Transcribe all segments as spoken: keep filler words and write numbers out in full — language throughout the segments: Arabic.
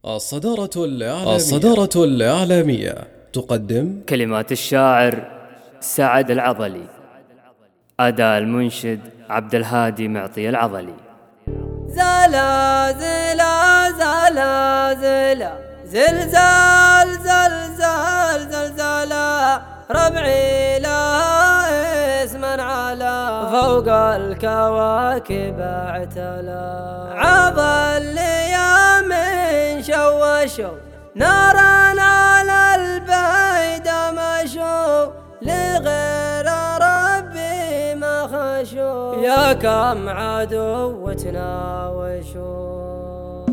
الصدارة الإعلامية الصدارة الإعلامية تقدم كلمات الشاعر سعد العضلي، أداء المنشد عبد الهادي معطي العضلي. زلا زلا زلا زلا زلزال زلزال زلزالا ربعي لها اسما على فوق الكواكب اعتلى عضل يا من شوشوا نارا على البيد مشوا لغير ربي ما خشوا يا كم عدو تناوشوا.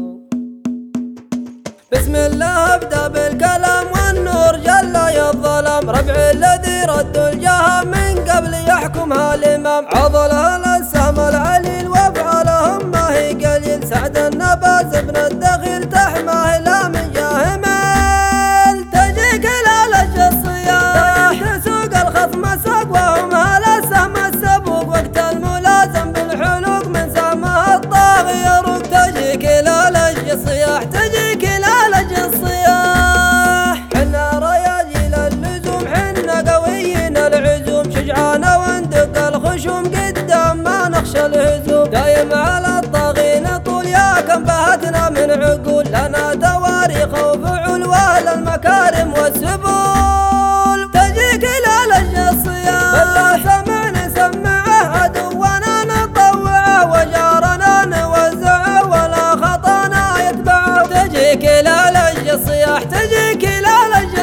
بسم الله ابدا بالكلام والنور جل يا الظلام ربع الذي رد الجاه من قبل يحكمها الامام عضلها الاسام العليل وافعالهم ما هي قليل سعد النباز ابن الدخيل تحماه لا من جاه ميل تجيك الالج الصياح تسوق الخصم سوق وهم هالاسهم السبوق وقت الملازم بالحلوق من سامها الطاغي يروق تجيك الالج الصياح تجيك الالج الصياح حنا رياجيل اللزوم حنا قويين العزوم شجعانه وندق الخشوم قدام ما نخشى الهزوم دايم على الطاغين طول يا كم بهتنا من عقول لنا تواريخ وفعول واهل المكارم والسبول تجيك الالج الصياح بلا سمعني سمعه عدونا نطوعه وجارنا نوزعه ولا خطانا يتبعه تجيك الالج الصياح تجيك الالج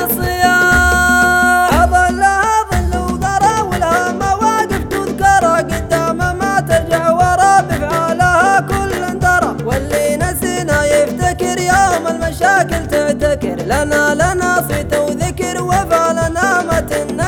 الصياح اظلها ظل وذرى ولها مواقف تذكرها قدام ما ترجع ورا بفعالها كل درى واللي نسينا يفتكر يوم المشاكل تعتكر لنا لنا صيت وذكر وفعلنا ما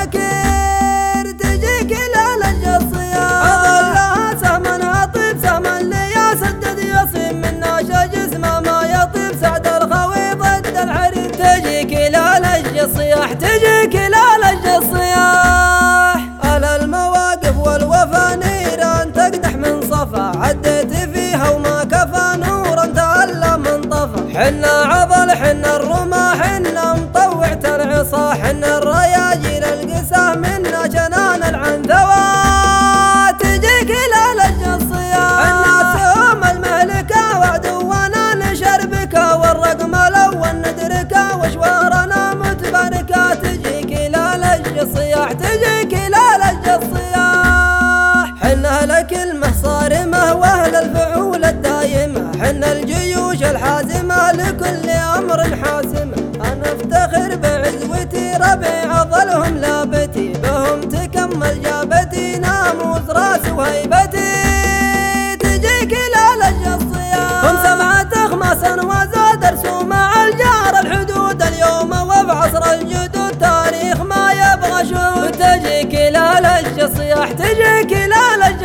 تنكر تجيك الالج الصياح اظلها سهما عطيب سهما اللي يسدد يصيب منا جسمه ما يطيب سعد الخوي ضد العريب تجيك الالج الصياح تجيك الالج الصياح على المواقف والوفا نيران تقدح من صفا عديت فيها وما كفى نورا تعلم من طفا حنا عضل حنا الرمى حنا مطوعة العصا حنا الرياجيل القسا منا جنان العنثوى تجيك الالج الصياح حنا سهم المهلكة وعدونا نشربكة والرقم الاول ندركة وشوارنا متباركة تجيك الالج الصياح تجيك الالج الصياح حنا لك المحصارمة واهل الفعول الدايمة حنا الجيوش الحازمة لكل امر حاسمة انا افتخر بعزوتي ربع عضلهم لابتي بهم تكمل جابتي ناموس راس وهيبتي تجيك الالج الصياح هم سبعة اخماسا وزاد رسوم مع الجار الحدود اليوم وبعصر الجدود تاريخ ما يبغى شهود تجيك الالج الصياح تجيك الالج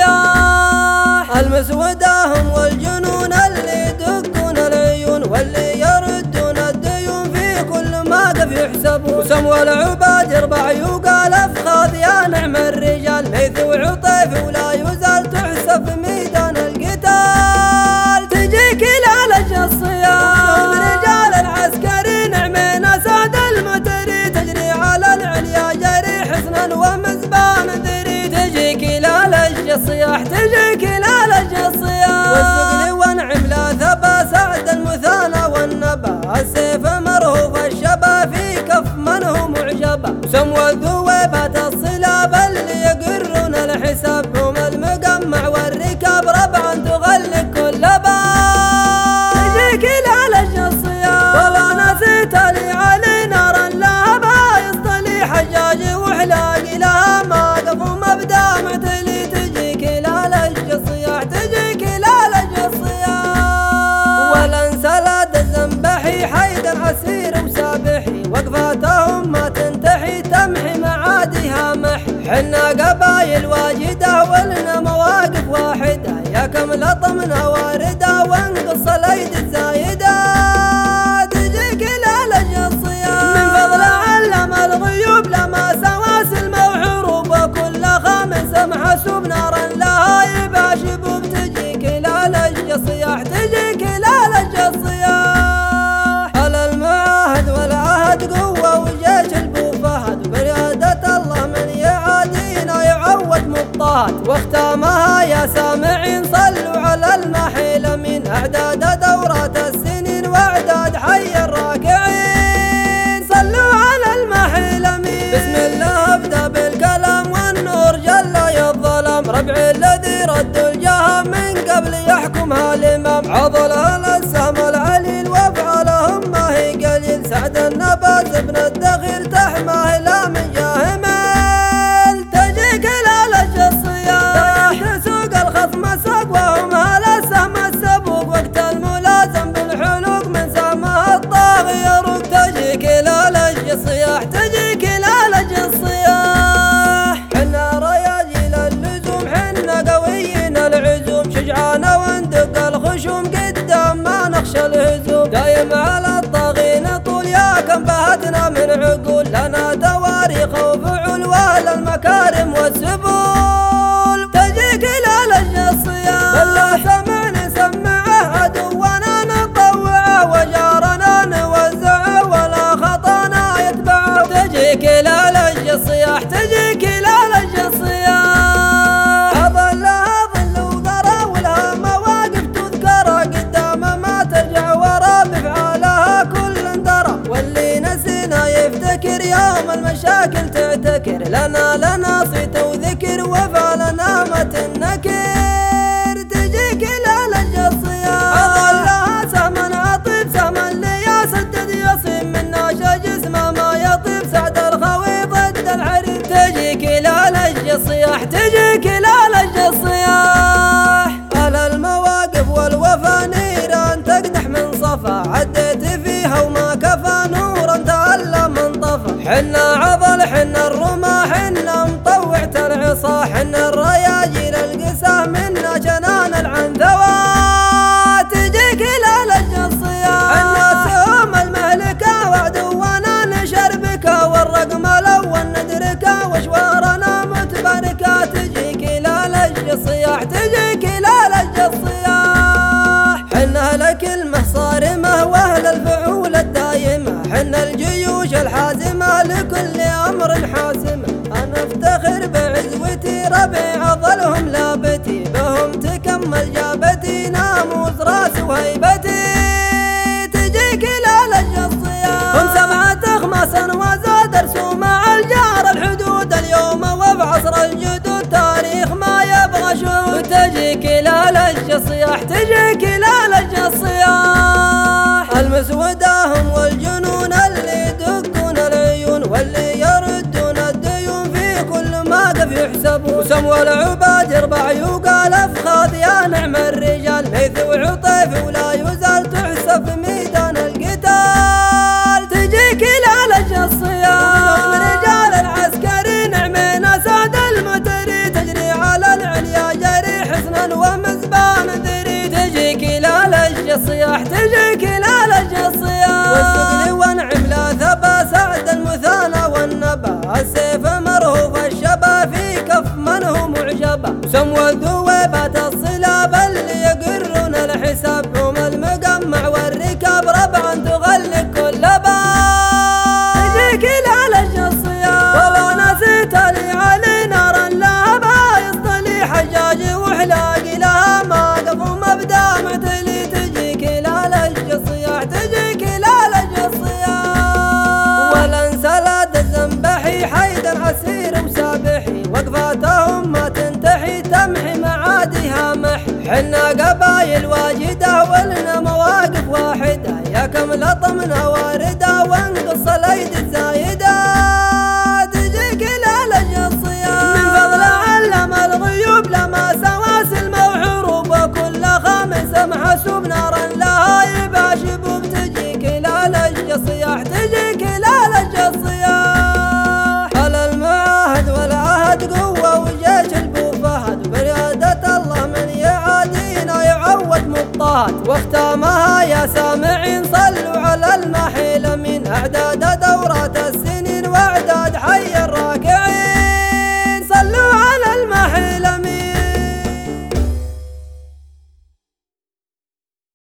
الصياح المسوداهم والجنون اللي يدقون العيون واللي يردون الديون في كل موقف يحسبون وسموا العباد يربع يقال افخاذ يا نعم الرجال ليث وعطيف ولا يزال تحسب في ميدان القتال تجيك الالج الصياح الرجال العسكري نعمين اسد المتري تجري على العليا جري حسنا ومزبان ذري تجيك الالج الصياح تجيك الالج الصياح والثقل وانعم لا ثبا سعد المثانى والنبا السيف مرهوف الشبا في كف من هو معجبا سموا الذويبات الصلاب اللي يقرون الحساب هم المقمع والركاب ربعا تغلق كل باب تجيك الالج الصياح والله نسيت لي علي نارا لهبها يصطلي حجاجي وحلاقي لها موقف ومبدا معتلي تجيك الالج الصياح تجيك الالج الصياح ولا انسلاد الزنبحي حيدا عسير وسابحي وقفاتهم ما تنتحي تمحي معاديها محي حنا قبايل واجده ولنا مواقف واحده يا كم لطمنا وارده وانقص الايدي الزايده تجيك الالج الصياح من فضل علم الغيوب لما سواسل وحروب وكل خامس محسوب نارا لها يباشب تجيك الالج الصياح تجيك الالج الصياح دايم على الطاغين طول يا كم بهتنا من عقول لنا تواريخ وفعول والمكارم والسبول تجيك للج الصيام بالله سمعني سمعه عدونا نطوعه وجارنا نوزعه ولا خطانا يتبعه تجيك للج الصياح تجيك للج الصياح أظلها ظل وذرى ولها مواقف تذكر قدام ما ترجع ورا بفعالها كل درى واللي نسينا يفتكر يوم المشاكل تعتكر لنا لنا صيت وذكر وفعلنا ما تنكر تجيك للج الصياح أظلها سمن عطيب سمن لي سدد يصيب منا جسمه ما يطيب سعد الخوي ضد العريب تجيك للج الصياح تجيك للج الصياح على المواقف والوفا نيران تقدح من صفا عديت فيها وما كفى نورا تعلم من طفى حنا عضل حنا الرمى حنا مطوعة العصا حنا الرياجيل القسا منا جنان العنثوى تجيك للج الصياح حنا سهم المهلكة وعدونا نشربكة والرقم الأول ندركة وشوارنا متبركة تجيك للج الصياح تجيك للج الصياح حنا لك المحصارمة واهل الفعول الدايمة حنا الجيوش الحازمة لكل أمر حاسمة أنا افتخر بعزوتي ربيع ظلهم لابتي بهم تكمل جابتي ناموس راس وهيبتي تجيك للج الصياح هم سبعة أخماسا وزاد رسوم مع الجار الحدود اليوم وفي عصر الجدود تاريخ ما يبغى شهود تجيك للج الصياح تجيك للج الصياح المسودة هم والجنون اللي يدقون العيون واللي يردون الديون في كل موقف يحسبون وسموا العباد يربع يقال افخاذ يا نعم الرجال ليث وعطيف ولا يزال تحسب في ميدان القتال تجيك للج الصياح رجال العسكري نعمين اسد المتري تجري على العليا جري حسنا ومزبان ذري تجيك للج الصياح تجيك للج الصياح والسقل وانعم لا ثبا سعد المثانى والنبا السيف مرهوف الشبا في كف من هو معجبا سموا الذويبات الصلاب اللي يقرون الحساب هم المقمع والركاب ربعا تغلق كل باب تجيك للج الصياح والله نسيت لي علي نارا لهبها يصطلي حجاجي وحلاقي لها موقف ومبدا معتلي تجيك للج الصياح تجيك للج الصياح ولا انسلاد الزنبحي حيدا عسير مسابحي وقفاتهم ما تنتحي تمحي معاديها محي حنا قبايل واجدة ولنا مواقف واحدة يا كم لطمنا واردة وانقص الايدي الزايدة تجيك للج الصياح من فضل علم الغيوب لما سواسل وحروب وكل خامس محسوب نارا لها يبع شبوب تجيك للج الصياح تجيك للج الصياح على المعاهد والعهد قوة وجيش البوفهد بريادة الله من يعادينا يعود مضطهد واختامها يا سامعين صلوا على المحيل من اعداد دورات السنين